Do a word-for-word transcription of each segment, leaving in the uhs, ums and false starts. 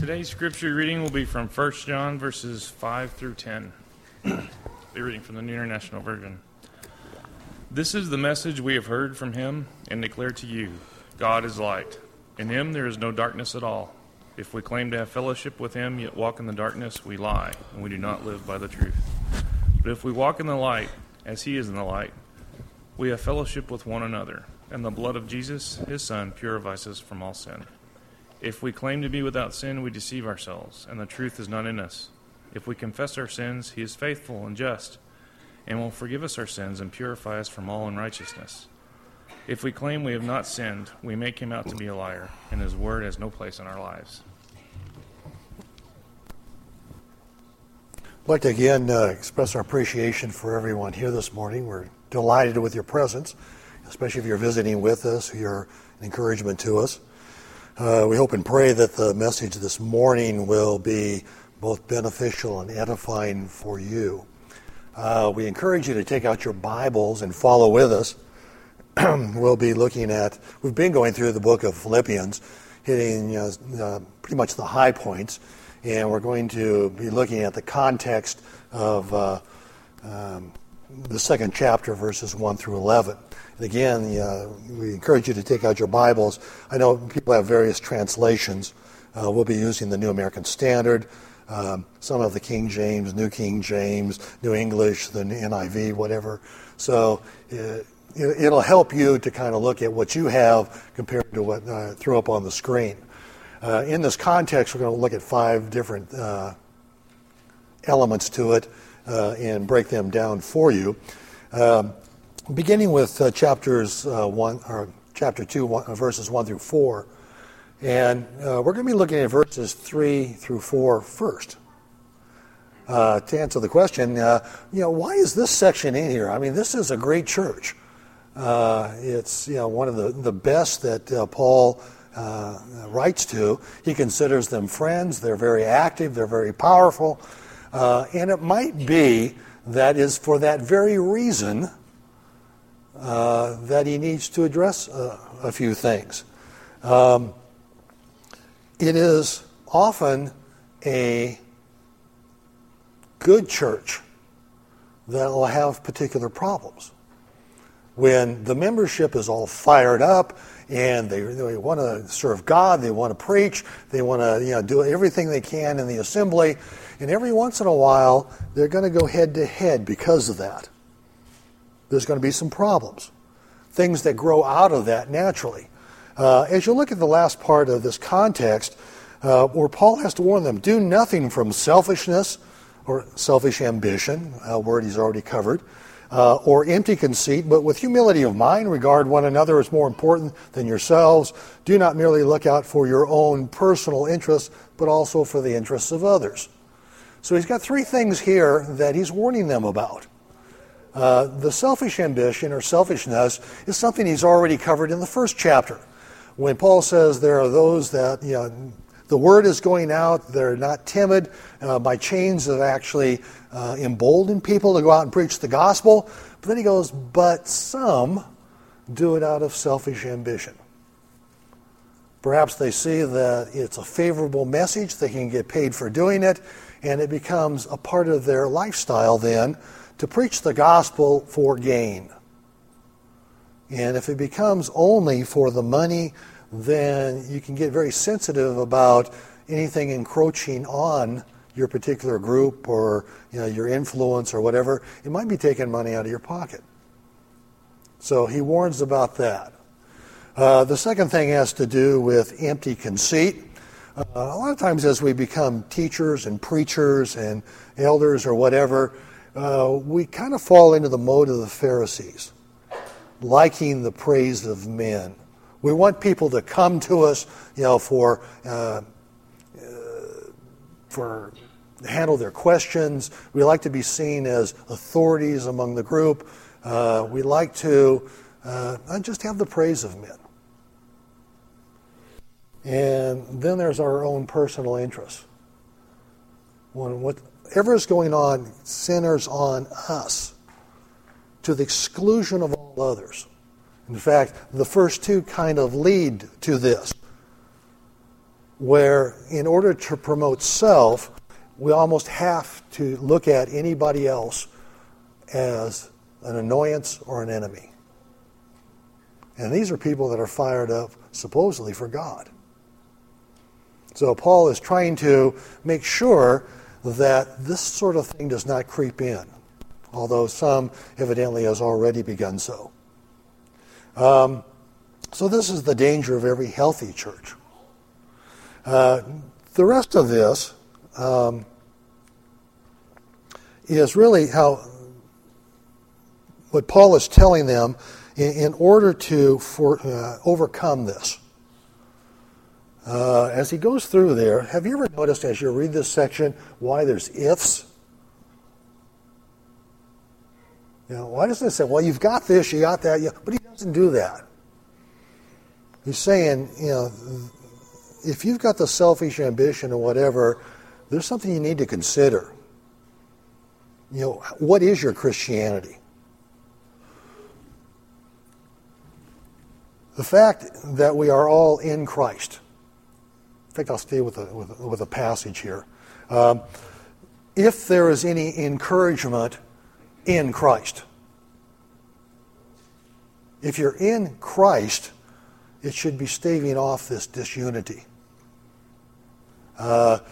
Today's scripture reading will be from First John verses five through ten. Be reading from the New International Version. This is the message we have heard from him and declare to you. God is light. In him there is no darkness at all. If we claim to have fellowship with him, yet walk in the darkness, we lie, and we do not live by the truth. But if we walk in the light, as he is in the light, we have fellowship with one another, and the blood of Jesus, his Son, purifies us from all sin. If we claim to be without sin, we deceive ourselves, and the truth is not in us. If we confess our sins, he is faithful and just, and will forgive us our sins and purify us from all unrighteousness. If we claim we have not sinned, we make him out to be a liar, and his word has no place in our lives. I'd like to again uh, express our appreciation for everyone here this morning. We're delighted with your presence, especially if you're visiting with us. You're an encouragement to us. Uh, we hope and pray that the message this morning will be both beneficial and edifying for you. Uh, we encourage you to take out your Bibles and follow with us. We'll be looking at, we've been going through the book of Philippians, hitting uh, uh, pretty much the high points, and we're going to be looking at the context of uh, um, the second chapter, verses one through eleven. And again, uh, we encourage you to take out your Bibles. I know people have various translations. Uh, we'll be using the New American Standard, um, some of the King James, New King James, New English, the N I V, whatever. So uh, it'll help you to kind of look at what you have compared to what I threw up on the screen. Uh, in this context, we're going to look at five different uh, elements to it uh, and break them down for you. Um, beginning with uh, chapters uh, one or chapter two, one, uh, verses one through four, and uh, we're going to be looking at verses three through four first. Uh, to answer the question, uh, you know, why is this section in here? I mean, this is a great church. Uh, it's you know one of the the best that uh, Paul uh, writes to. He considers them friends. They're very active. They're very powerful, uh, and it might be that is for that very reason uh, that he needs to address uh, a few things. Um, it is often a good church that will have particular problems. When the membership is all fired up and they, they want to serve God, they want to preach, they want to you know do everything they can in the assembly, and every once in a while they're going to go head to head because of that. There's going to be some problems, things that grow out of that naturally. Uh, as you look at the last part of this context, uh, where Paul has to warn them, do nothing from selfishness or selfish ambition, a word he's already covered, Uh, or empty conceit, but with humility of mind, regard one another as more important than yourselves. Do not merely look out for your own personal interests, but also for the interests of others. So he's got three things here that he's warning them about. Uh, the selfish ambition or selfishness is something he's already covered in the first chapter. When Paul says there are those that, you know, the word is going out, they're not timid. Uh, my chains have actually uh, emboldened people to go out and preach the gospel. But then he goes, but some do it out of selfish ambition. Perhaps they see that it's a favorable message, they can get paid for doing it, and it becomes a part of their lifestyle then to preach the gospel for gain. And if it becomes only for the money, then you can get very sensitive about anything encroaching on your particular group or you know your influence or whatever. It might be taking money out of your pocket. So he warns about that. Uh, the second thing has to do with empty conceit. Uh, a lot of times as we become teachers and preachers and elders or whatever, uh, we kind of fall into the mode of the Pharisees, liking the praise of men. We want people to come to us, you know, for uh, uh, for handle their questions. We like to be seen as authorities among the group. Uh, we like to uh, just have the praise of men. And then there's our own personal interests. When whatever is going on centers on us to the exclusion of all others. In fact, the first two kind of lead to this. where in order to promote self, we almost have to look at anybody else as an annoyance or an enemy. And these are people that are fired up supposedly for God. So Paul is trying to make sure that this sort of thing does not creep in, although some evidently has already begun so. Um, so this is the danger of every healthy church. Uh, the rest of this um, is really how what Paul is telling them in, in order to for, uh, overcome this. Uh, as he goes through there, have you ever noticed as you read this section why there's ifs? You know, why doesn't it say, well, you've got this, you got that, you, but he doesn't do that. He's saying, you know, if you've got the selfish ambition or whatever, there's something you need to consider. You know, what is your Christianity? The fact that we are all in Christ. In fact, I'll stay with a, with, with a passage here. Um, if there is any encouragement in Christ, if you're in Christ, it should be staving off this disunity. Uh,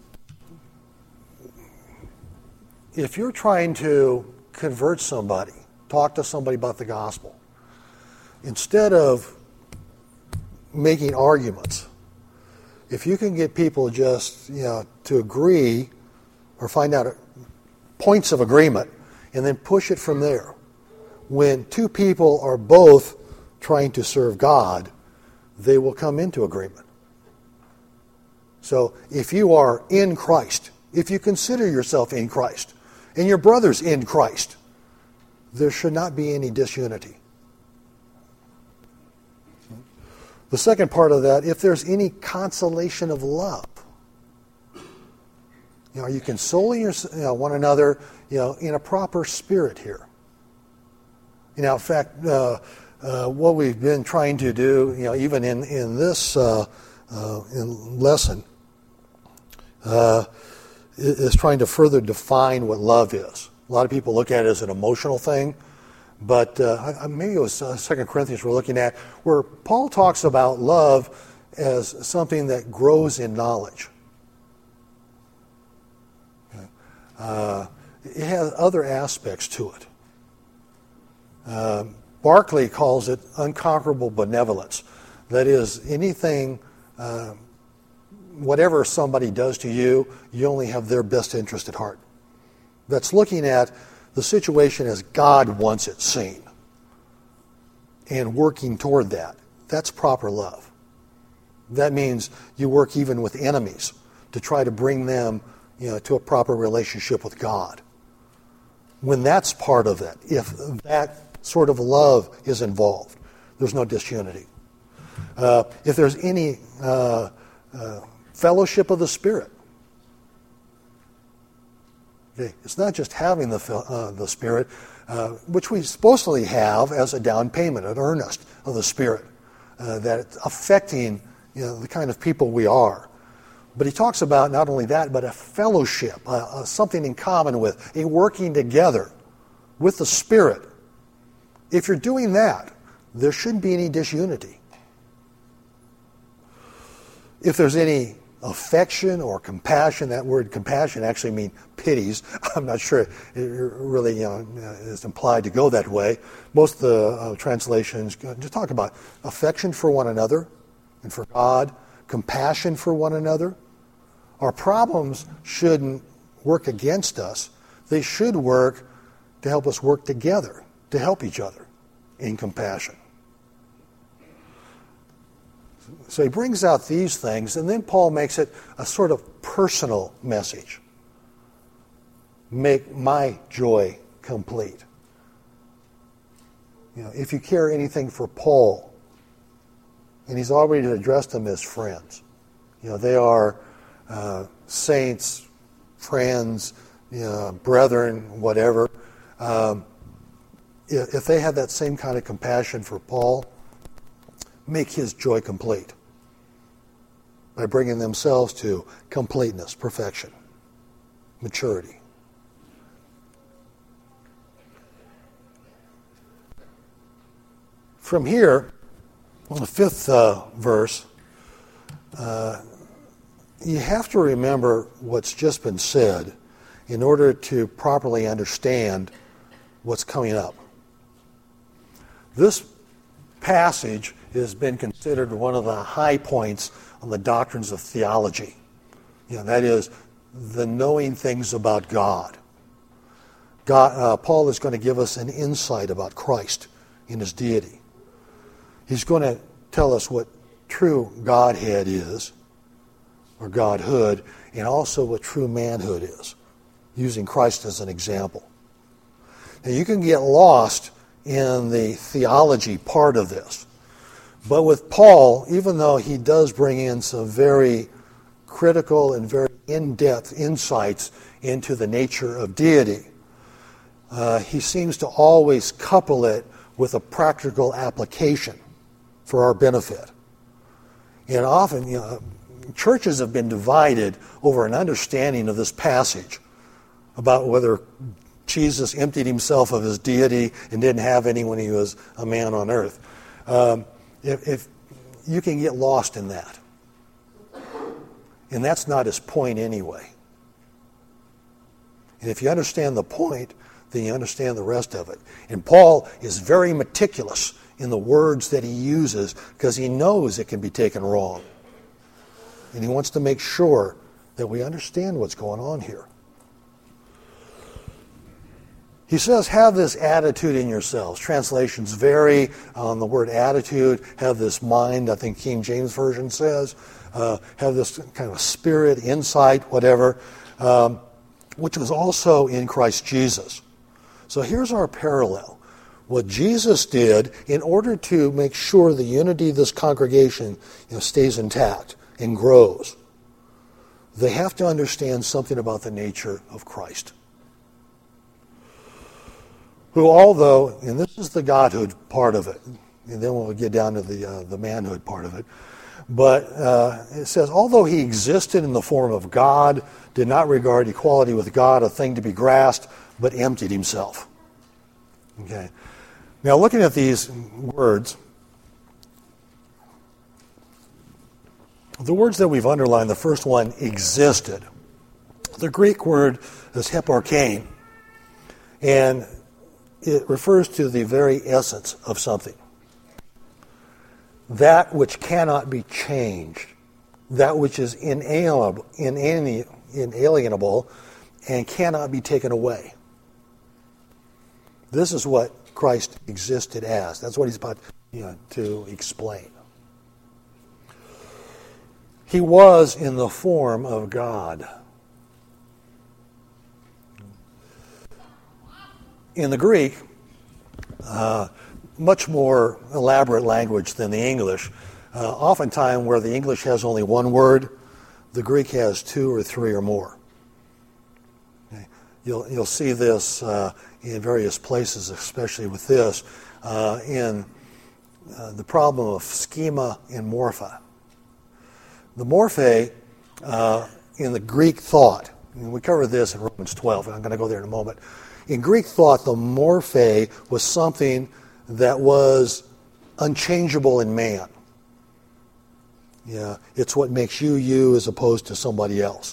if you're trying to convert somebody, talk to somebody about the gospel, instead of making arguments, if you can get people just, you know, to agree or find out points of agreement and then push it from there. When two people are both trying to serve God, they will come into agreement. So if you are in Christ, if you consider yourself in Christ, and your brother's in Christ, there should not be any disunity. The second part of that, if there's any consolation of love, you know, are you consoling your, you know, one another, you know, in a proper spirit here? You know, in fact, uh, uh, what we've been trying to do, you know, even in in this uh, uh, in lesson, uh, is trying to further define what love is. A lot of people look at it as an emotional thing. But uh, maybe it was uh, Second Corinthians we're looking at, where Paul talks about love as something that grows in knowledge. Uh, it has other aspects to it. Uh, Barclay calls it unconquerable benevolence. That is, anything, uh, whatever somebody does to you, you only have their best interest at heart. That's looking at the situation as God wants it seen and working toward that. That's proper love. That means you work even with enemies to try to bring them, you know, to a proper relationship with God. When that's part of it, if that sort of love is involved, there's no disunity. Uh, if there's any uh, uh, fellowship of the Spirit, okay, it's not just having the uh, the Spirit, uh, which we supposedly have as a down payment, an earnest of the Spirit, uh, that it's affecting, you know, the kind of people we are. But he talks about not only that, but a fellowship, uh, uh, something in common with, a working together with the Spirit. If you're doing that, there shouldn't be any disunity. If there's any affection or compassion, that word compassion actually means pities. I'm not sure it really, you know, is implied to go that way. Most of the uh, translations just talk about affection for one another and for God, compassion for one another. Our problems shouldn't work against us. They should work to help us work together, to help each other in compassion. So he brings out these things, and then Paul makes it a sort of personal message. Make my joy complete. You know, if you care anything for Paul, and he's already addressed them as friends. You know, they are uh, saints, friends, you know, brethren, whatever. Um, if, if they have that same kind of compassion for Paul, make his joy complete. by bringing themselves to completeness, perfection, maturity. From here, the fifth uh, verse, uh, you have to remember what's just been said in order to properly understand what's coming up. This passage has been considered one of the high points on the doctrines of theology. You know, that is, the knowing things about God. God uh, Paul is going to give us an insight about Christ in his deity. He's going to tell us what true Godhead is, or Godhood, and also what true manhood is, using Christ as an example. Now, you can get lost in the theology part of this. But with Paul, even though he does bring in some very critical and very in-depth insights into the nature of deity, uh, he seems to always couple it with a practical application for our benefit. And often, you know, churches have been divided over an understanding of this passage about whether Jesus emptied himself of his deity and didn't have any when he was a man on earth. Um, if, if you can get lost in that. And that's not his point anyway. And if you understand the point, then you understand the rest of it. And Paul is very meticulous in the words that he uses because he knows it can be taken wrong. And he wants to make sure that we understand what's going on here. He says, have this attitude in yourselves. Translations vary on the word attitude. Have this mind, I think King James Version says. Uh, have this kind of spirit, insight, whatever, um, which was also in Christ Jesus. So here's our parallel. What Jesus did in order to make sure the unity of this congregation, you know, stays intact and grows, they have to understand something about the nature of Christ. Who, although, and this is the godhood part of it, and then we'll get down to the uh, the manhood part of it, but uh, it says, although he existed in the form of God, did not regard equality with God a thing to be grasped, but emptied himself. Okay. Now, looking at these words, the words that we've underlined, the first one, existed. The Greek word is heparkein, and it refers to the very essence of something. That which cannot be changed, that which is inalienable, inalienable and cannot be taken away. This is what Christ existed as. That's what he's about, you know, to explain. He was in the form of God. In the Greek, uh, much more elaborate language than the English. Uh, oftentimes where the English has only one word, the Greek has two or three or more. Okay. You'll, you'll see this uh, in various places, especially with this, uh, in uh, the problem of schema and morphe. The morphe uh, in the Greek thought, and we covered this in Romans twelve, and I'm going to go there in a moment. In Greek thought, the morphe was something that was unchangeable in man. Yeah, it's what makes you you as opposed to somebody else.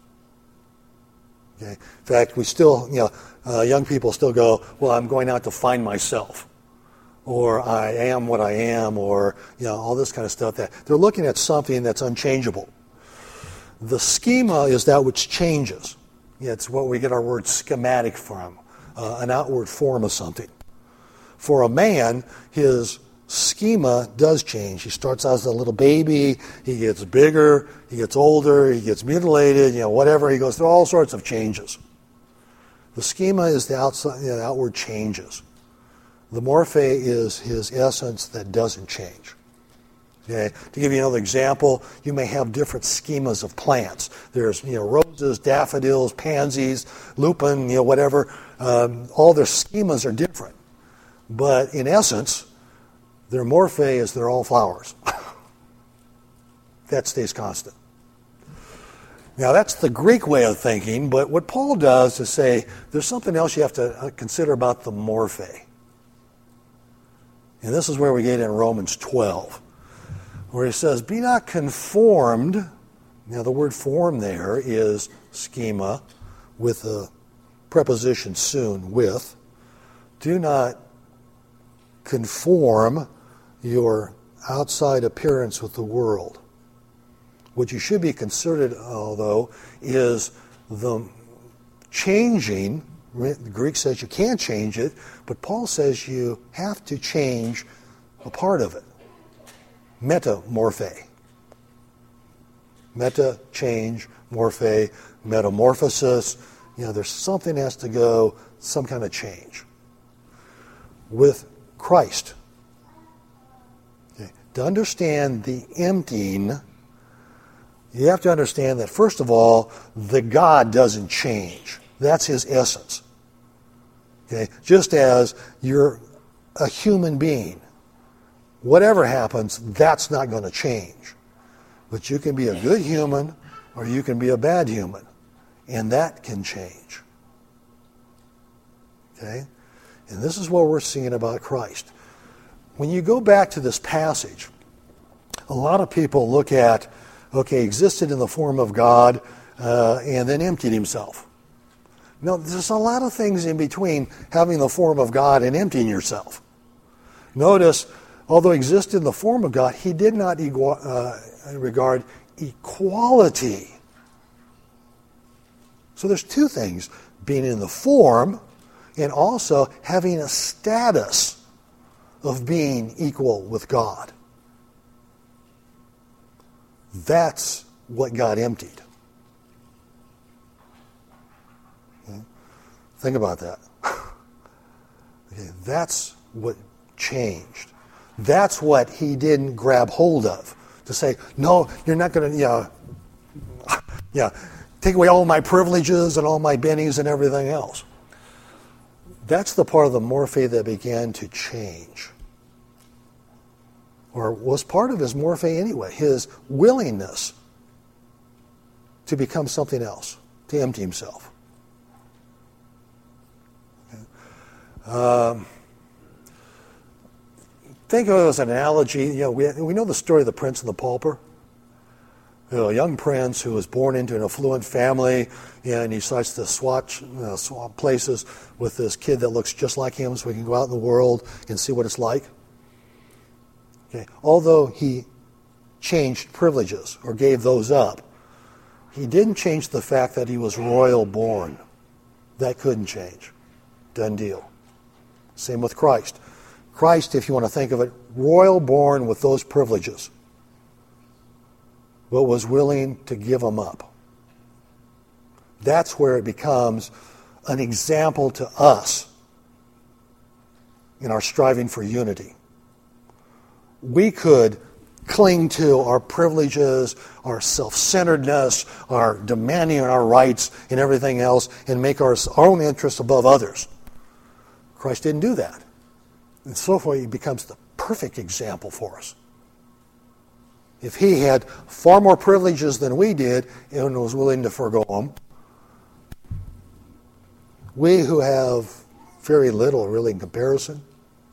Okay. In fact, we still, you know, uh, young people still go, well, I'm going out to find myself, or I am what I am, or, you know, all this kind of stuff. That they're looking at something that's unchangeable. The schema is that which changes. Yeah, it's what we get our word schematic from, uh, an outward form of something. For a man, his schema does change. He starts out as a little baby, he gets bigger, he gets older, he gets mutilated, you know, whatever. He goes through all sorts of changes. The schema is the outside, you know, the outward changes. The morphe is his essence that doesn't change. Okay. To give you another example, you may have different schemas of plants. There's, you know, roses, daffodils, pansies, lupin, you know, whatever. Um, all their schemas are different. But in essence, their morphe is they're all flowers. that stays constant. Now, that's the Greek way of thinking, but what Paul does is say there's something else you have to consider about the morphe. And this is where we get in Romans twelve, where he says, be not conformed. Now, the word form there is schema with the preposition soon, with. Do not conform your outside appearance with the world. What you should be considered, although, is the changing. The Greek says you can't change it, but Paul says you have to change a part of it. Metamorphe. Meta, change, morphe, metamorphosis. You know, there's something has to go, some kind of change. With Christ. Okay. To understand the emptying, you have to understand that, first of all, the God doesn't change. That's his essence. Okay? Just as you're a human being, whatever happens, that's not going to change. But you can be a good human or you can be a bad human, and that can change. Okay? And this is what we're seeing about Christ. When you go back to this passage, a lot of people look at, okay, existed in the form of God uh, and then emptied himself. No, there's a lot of things in between having the form of God and emptying yourself. Notice, although he existed in the form of God, he did not egu- uh, regard equality. So there's two things, being in the form and also having a status of being equal with God. That's what got emptied. Okay? Think about that. Okay, that's what changed. That's what he didn't grab hold of. To say, no, you're not going to, yeah, yeah, take away all my privileges and all my bennies and everything else. That's the part of the morphe that began to change. Or was part of his morphe anyway, his willingness to become something else, to empty himself. Okay. Um, think of it as an analogy. You know, we, we know the story of the Prince and the Pauper. You know, a young prince who was born into an affluent family, and he decides to swatch, uh, swap places with this kid that looks just like him so he can go out in the world and see what it's like. Okay. Although he changed privileges or gave those up, he didn't change the fact that he was royal born. That couldn't change. Done deal. Same with Christ. Christ, if you want to think of it, royal born with those privileges, but was willing to give them up. That's where it becomes an example to us in our striving for unity. We could cling to our privileges, our self-centeredness, our demanding our rights and everything else, and make our own interests above others. Christ didn't do that. And so far, he becomes the perfect example for us. If he had far more privileges than we did and was willing to forgo them, we who have very little really in comparison.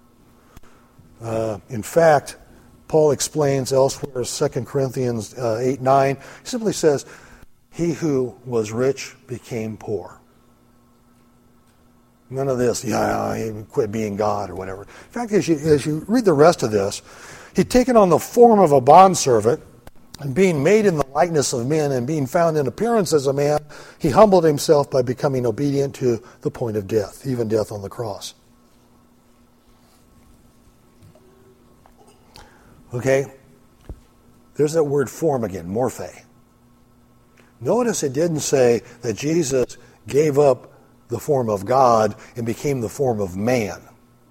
Uh, in fact, Paul explains elsewhere, Second Corinthians uh, eight nine, he simply says, he who was rich became poor. None of this, yeah, he quit being God or whatever. In fact, as you, as you read the rest of this, he'd taken on the form of a bondservant, and being made in the likeness of men and being found in appearance as a man, he humbled himself by becoming obedient to the point of death, even death on the cross. Okay? There's that word form again, morphe. Notice it didn't say that Jesus gave up the form of God and became the form of man.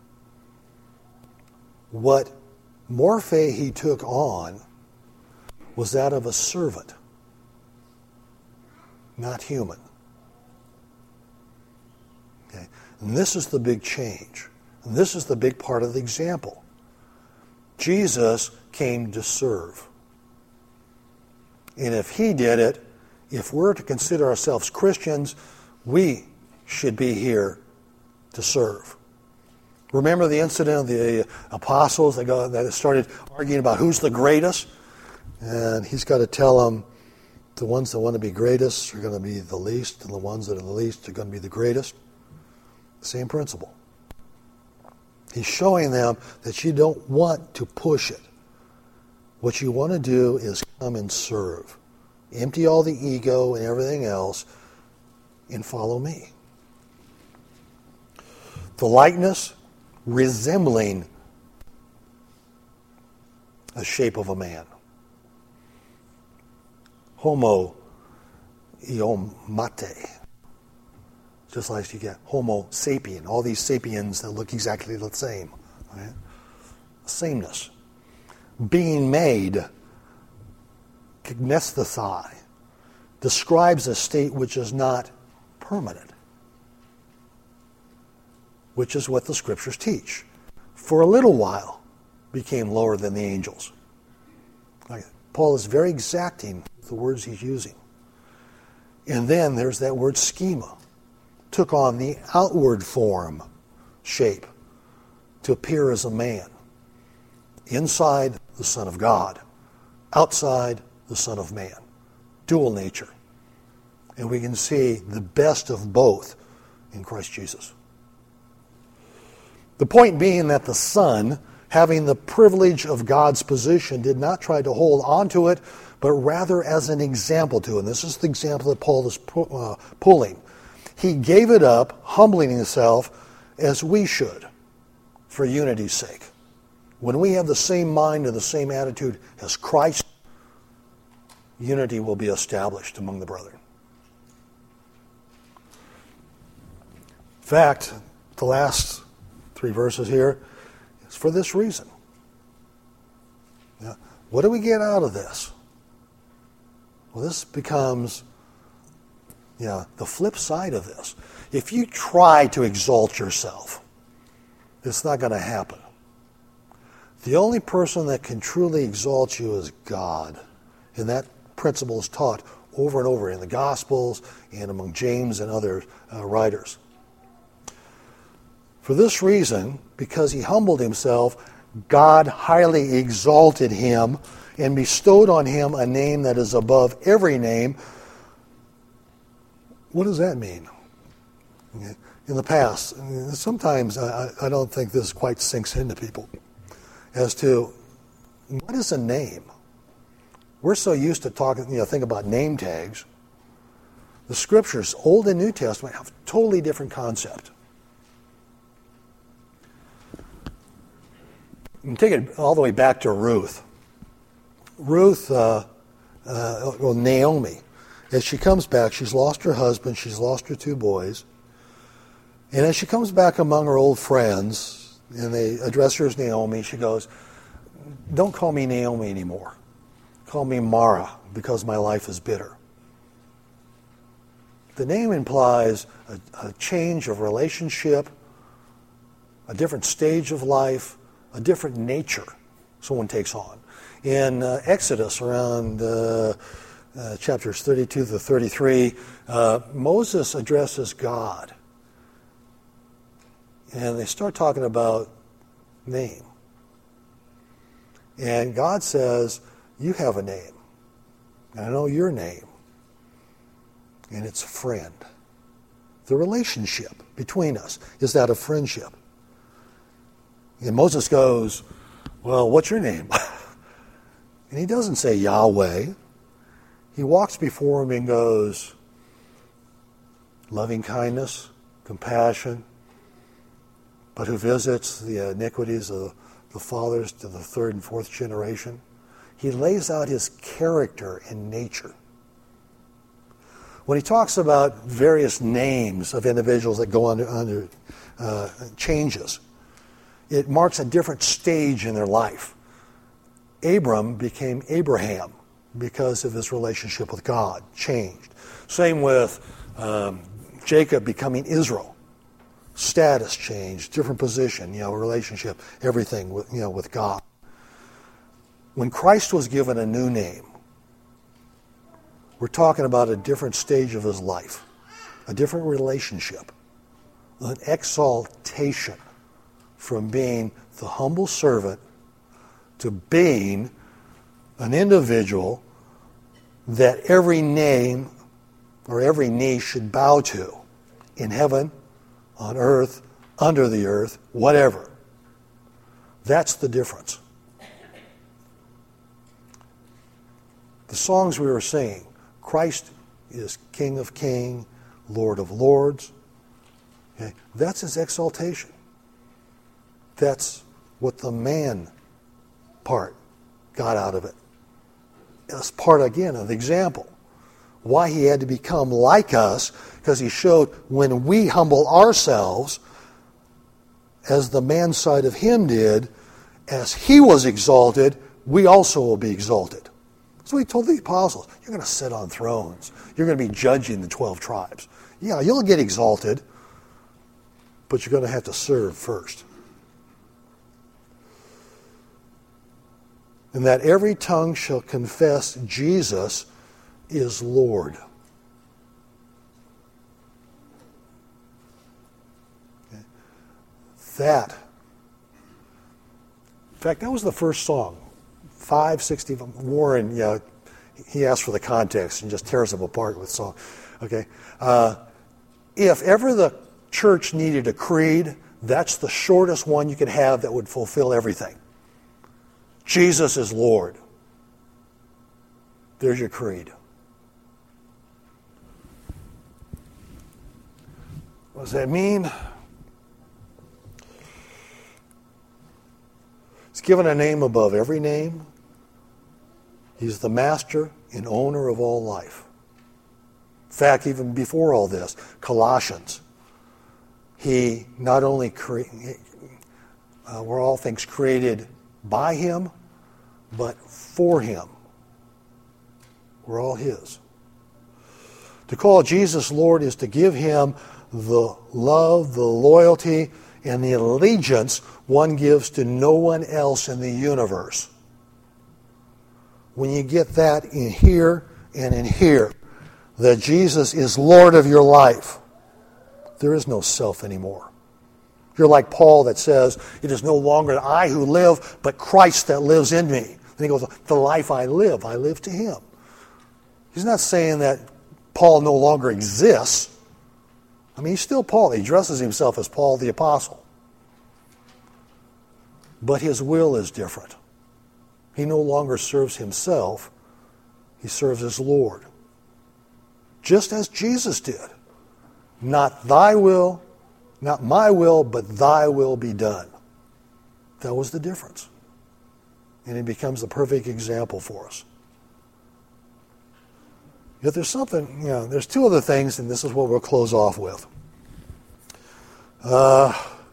What morphe he took on was that of a servant, not human. Okay? And this is the big change. And this is the big part of the example. Jesus came to serve. And if he did it, if we're to consider ourselves Christians, we should be here to serve. Remember the incident of the apostles that, go, that started arguing about who's the greatest? And he's got to tell them the ones that want to be greatest are going to be the least, and the ones that are the least are going to be the greatest. Same principle. He's showing them that you don't want to push it. What you want to do is come and serve. Empty all the ego and everything else and follow me. The likeness resembling a shape of a man. Homo iomate. Just like you get Homo sapien, all these sapiens that look exactly the same. Right? Sameness. Being made, knesthethai, describes a state which is not permanent, which is what the Scriptures teach. For a little while became lower than the angels. Like, Paul is very exacting with the words he's using. And then there's that word schema. Took on the outward form, shape, to appear as a man. Inside, the Son of God. Outside, the Son of Man. Dual nature. And we can see the best of both in Christ Jesus. The point being that the Son, having the privilege of God's position, did not try to hold onto it, but rather as an example to it. And this is the example that Paul is pu- uh, pulling. He gave it up, humbling himself, as we should, for unity's sake. When we have the same mind and the same attitude as Christ, unity will be established among the brethren. In fact, the last three verses here is for this reason. Now, what do we get out of this? Well, this becomes Yeah, the flip side of this. If you try to exalt yourself, it's not going to happen. The only person that can truly exalt you is God. And that principle is taught over and over in the Gospels and among James and other uh, writers. For this reason, because he humbled himself, God highly exalted him and bestowed on him a name that is above every name. What does that mean? In the past, sometimes I, I don't think this quite sinks into people as to what is a name. We're so used to talking, you know, think about name tags. The Scriptures, Old and New Testament, have a totally different concept. You can take it all the way back to Ruth. Ruth, uh, uh, well, Naomi. As she comes back, she's lost her husband, she's lost her two boys. And as she comes back among her old friends, and they address her as Naomi, she goes, "Don't call me Naomi anymore. Call me Mara, because my life is bitter." The name implies a, a change of relationship, a different stage of life, a different nature someone takes on. In uh, Exodus, around Uh, Uh, chapters thirty-two to thirty-three, uh, Moses addresses God. And they start talking about name. And God says, you have a name. And I know your name. And it's friend. The relationship between us is that of friendship. And Moses goes, well, what's your name? And he doesn't say Yahweh. He walks before him and goes, loving kindness, compassion, but who visits the iniquities of the fathers to the third and fourth generation. He lays out his character and nature. When he talks about various names of individuals that go under, under uh, changes, it marks a different stage in their life. Abram became Abraham because of his relationship with God, changed. Same with um, Jacob becoming Israel. Status changed, different position, you know, relationship, everything with, you know, with God. When Christ was given a new name, We're talking about a different stage of his life, a different relationship, an exaltation from being the humble servant to being an individual that every name or every knee should bow to in heaven, on earth, under the earth, whatever. That's the difference. The songs we were singing, Christ is King of Kings, Lord of Lords. Okay? That's his exaltation. That's what the man part got out of it. As part, again, of the example. Why he had to become like us, because he showed when we humble ourselves, as the man side of him did, as he was exalted, we also will be exalted. So he told the apostles, you're going to sit on thrones. You're going to be judging the twelve tribes. Yeah, you'll get exalted, but you're going to have to serve first. And that every tongue shall confess Jesus is Lord. Okay. That, in fact, that was the first song. five sixty, Warren, yeah, he asked for the context and just tears them apart with song. Okay. Uh, if ever the church needed a creed, that's the shortest one you could have that would fulfill everything. Jesus is Lord. There's your creed. What does that mean? He's given a name above every name. He's the master and owner of all life. In fact, even before all this, Colossians, he not only cre- uh, were all things created by him, but for him. We're all his. To call Jesus Lord is to give him the love, the loyalty, and the allegiance one gives to no one else in the universe. When you get that in here and in here, that Jesus is Lord of your life, there is no self anymore. You're like Paul that says, it is no longer I who live, but Christ that lives in me. And he goes, the life I live, I live to him. He's not saying that Paul no longer exists. I mean, he's still Paul. He dresses himself as Paul the Apostle. But his will is different. He no longer serves himself. He serves his Lord. Just as Jesus did. Not thy will, not my will, but thy will be done. That was the difference. And he becomes the perfect example for us. Yet there's something, you know, there's two other things, and this is what we'll close off with. Uh,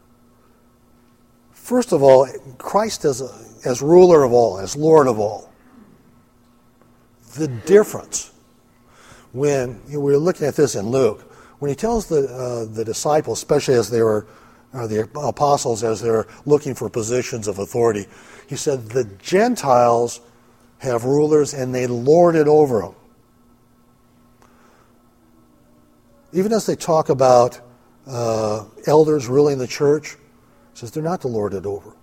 first of all, Christ as, a, as ruler of all, as Lord of all. The difference when you know, we were looking at this in Luke, when he tells the uh, the disciples, especially as they were, uh, the apostles, as they're looking for positions of authority, he said, the Gentiles have rulers and they lord it over them. Even as they talk about uh, elders ruling the church, he says they're not to lord it over.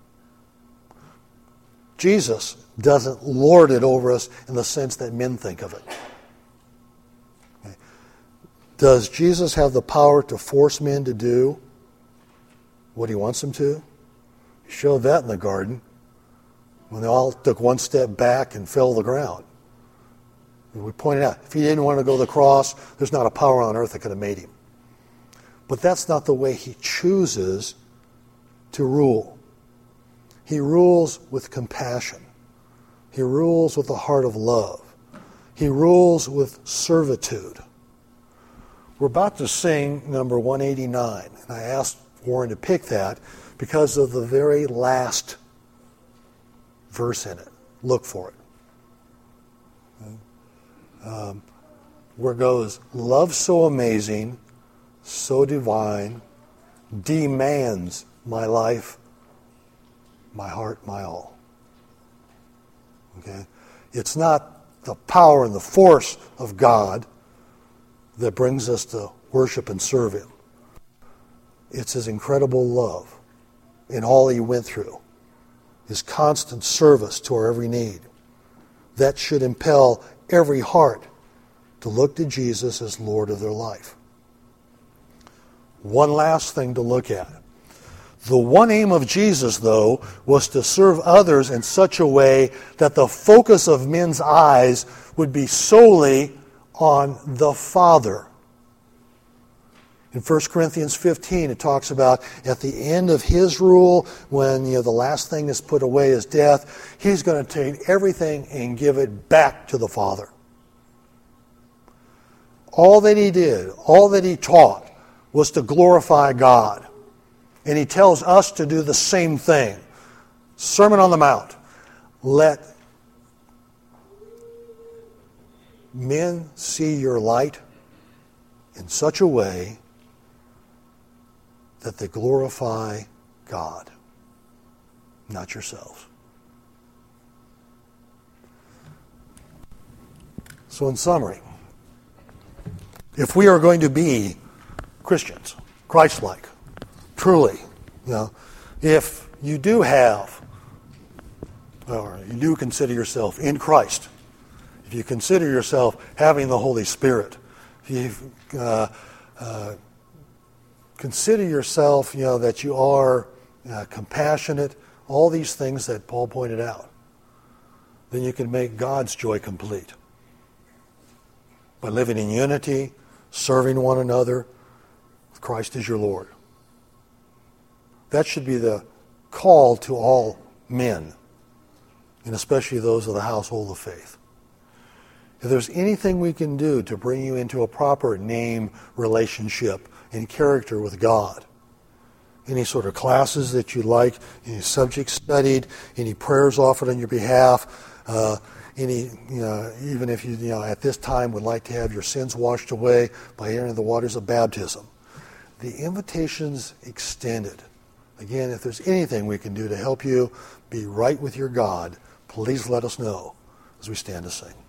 Jesus doesn't lord it over us in the sense that men think of it. Okay. Does Jesus have the power to force men to do what he wants them to? He showed that in the garden when they all took one step back and fell to the ground. We pointed out, if he didn't want to go to the cross, there's not a power on earth that could have made him. But that's not the way he chooses to rule. He rules with compassion. He rules with a heart of love. He rules with servitude. We're about to sing number one eighty-nine, and I asked Warren to pick that because of the very last verse in it. Look for it. Um, where it goes, love so amazing, so divine, demands my life, my heart, my all. Okay? It's not the power and the force of God that brings us to worship and serve Him. It's His incredible love in all He went through, His constant service to our every need. That should impel every heart to look to Jesus as Lord of their life. One last thing to look at. The one aim of Jesus, though, was to serve others in such a way that the focus of men's eyes would be solely on the Father. In First Corinthians fifteen, it talks about at the end of His rule, when you know the last thing is put away is death, He's going to take everything and give it back to the Father. All that He did, all that He taught, was to glorify God. And He tells us to do the same thing. Sermon on the Mount. Let men see your light in such a way that they glorify God, not yourselves. So in summary, if we are going to be Christians, Christ-like, truly, you know, if you do have, or you do consider yourself in Christ, if you consider yourself having the Holy Spirit, if you uh, uh, consider yourself, you know, that you are uh, compassionate, all these things that Paul pointed out, then you can make God's joy complete by living in unity, serving one another. Christ is your Lord. That should be the call to all men, and especially those of the household of faith. If there's anything we can do to bring you into a proper name relationship and character with God, any sort of classes that you like, any subjects studied, any prayers offered on your behalf, uh, any, you know, even if you, you know, at this time would like to have your sins washed away by entering the waters of baptism, the invitation's extended. Again, if there's anything we can do to help you be right with your God, please let us know as we stand to sing.